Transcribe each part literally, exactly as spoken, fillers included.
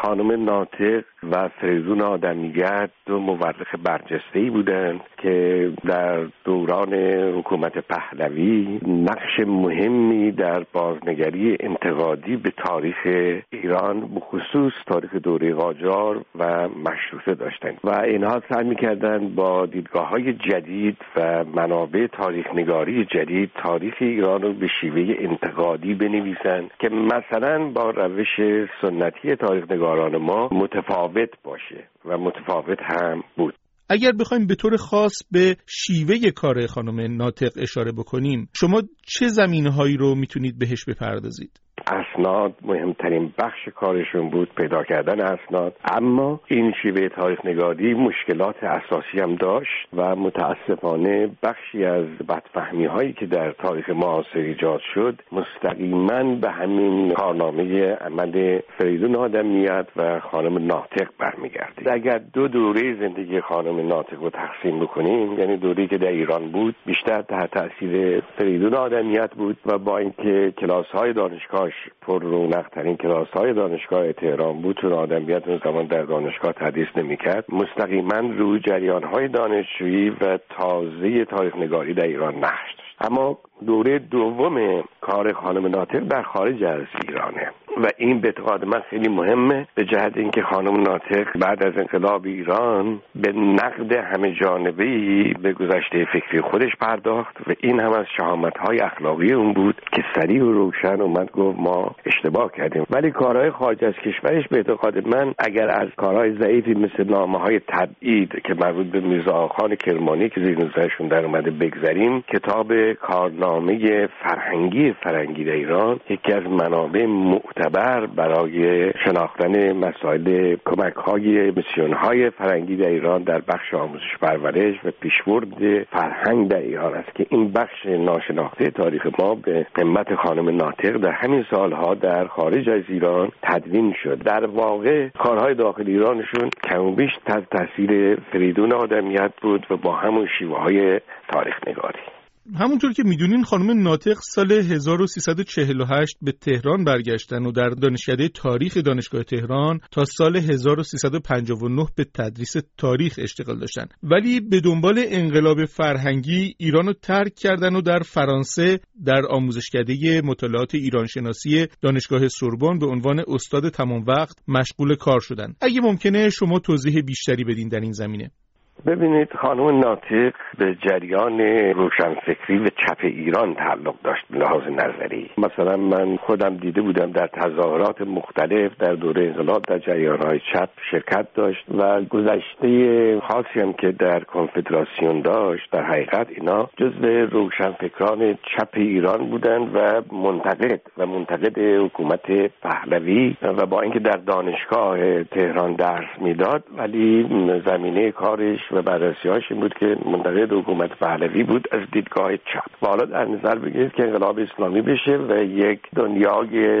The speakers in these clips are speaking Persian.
خانم ناطق و فریدون آدمیت دو مورخ برجسته‌ای بودند که در دوران حکومت پهلوی نقش مهمی در بازنگری انتقادی به تاریخ ایران به خصوص تاریخ دوره قاجار و مشروطه داشتند و اینها سعی می‌کردند با دیدگاه‌های جدید و منابع تاریخ نگاری جدید تاریخ ایران رو به شیوه انتقادی بنویسند که مثلا با روش سنتی تاریخ نگاران ما متفاوت باشه و متفاوت هم بود. اگر بخوایم به طور خاص به شیوه کار خانم ناطق اشاره بکنیم، شما چه زمینه‌هایی رو میتونید بهش بپردازید؟ اسناد مهمترین بخش کارشون بود، پیدا کردن اسناد، اما این شیوه تاریخ نگاری مشکلات اساسی هم داشت و متاسفانه بخشی از بدفهمی هایی که در تاریخ معاصر ایجاد شد مستقیما به همین کارنامه عمل فریدون آدمیت و خانم ناطق برمیگرده. اگر دو دوره زندگی خانم ناطق رو تقسیم بکنیم، یعنی دوره‌ای که در ایران بود بیشتر تحت تاثیر فریدون آدمیت بود و با اینکه کلاس‌های دانشگاه پر رونق‌ترین کلاس‌های دانشگاه تهران بود، چون آدمیت اون زمان در دانشگاه تدریس نمی‌کرد، مستقیما روی جریان‌های دانشجویی و تازه تاریخ نگاری در ایران نقش داشت. اما دوره دوم کار خانم ناطق در خارج از ایرانه و این به اعتقاد من خیلی مهمه، به جهت اینکه خانم ناطق بعد از انقلاب ایران به نقد همه جانبه‌ای به گذشته فکری خودش پرداخت و این هم از شهامت‌های اخلاقی اون بود که صریح و روشن اومد گفت ما اشتباه کردیم. ولی کارهای خارج از کشورش به اعتقاد من اگر از کارهای ضعیفی مثل نامه‌های تبعید که مربوط به میرزا آقاخان کرمانی که زیر نظرشون در اومده بگذریم، کتاب کارنامه فرهنگی فرنگی در ایران یکی از منابع معتبر برای شناختن مسائل کمک‌های میسیون‌های فرهنگی در ایران در بخش آموزش پرورش و پیشبرد فرهنگ در ایران است که این بخش ناشناخته تاریخ ما به همت خانم ناطق در همین سالها در خارج از ایران تدوین شد. در واقع کارهای داخل ایرانشون کم و بیش تحت تاثیر فریدون آدمیت بود و با همون شیوه‌های تاریخ نگاری. همونطور که میدونین خانم ناطق سال هزار و سیصد و چهل و هشت به تهران برگشتن و در دانشکده تاریخ دانشگاه تهران تا سال هزار و سیصد و پنجاه و نه به تدریس تاریخ اشتغال داشتن، ولی به دنبال انقلاب فرهنگی ایران رو ترک کردن و در فرانسه در آموزشکده مطالعات ایرانشناسی دانشگاه سوربن به عنوان استاد تمام وقت مشغول کار شدن. اگه ممکنه شما توضیح بیشتری بدین در این زمینه. ببینید، خانم ناطق به جریان روشنفکری و چپ ایران تعلق داشت به لحاظ نظری. مثلا من خودم دیده بودم در تظاهرات مختلف در دوره انقلاب در جریان‌های چپ شرکت داشت و گذشته خاصی هم که در کنفدراسیون داشت. در حقیقت اینا جزو روشنفکران چپ ایران بودند و منتقد و منتقد حکومت پهلوی و با اینکه در دانشگاه تهران درس میداد ولی زمینه کارش و بررسی‌هاش این بود که منتقد حکومت پهلوی بود از دیدگاه چپ. و حالا در نظر بگیرید که انقلاب اسلامی بشه و یک دنیای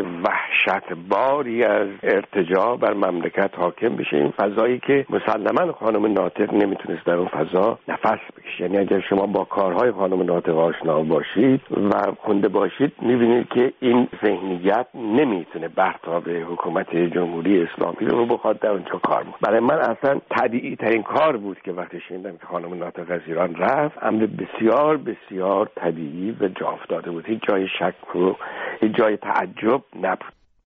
وحشتباری از ارتجاع بر مملکت حاکم بشه، این فضایی که مسلماً خانم ناطق نمیتونست در اون فضا نفس بکشه. یعنی اگر شما با کارهای خانم ناطق آشنا باشید و خونده باشید می‌بینید که این ذهنیت نمیتونه برتاب حکومت جمهوری اسلامی رو بخواد در اونجا کار کنه. برای من اصلا طبیعی ترین کار بود که وقتی شنیدم که خانم ناطق از ایران رفت، امر بسیار بسیار طبیعی و جا افتاده بود. هیچ جای شک و هیچ جای تعجب نبود.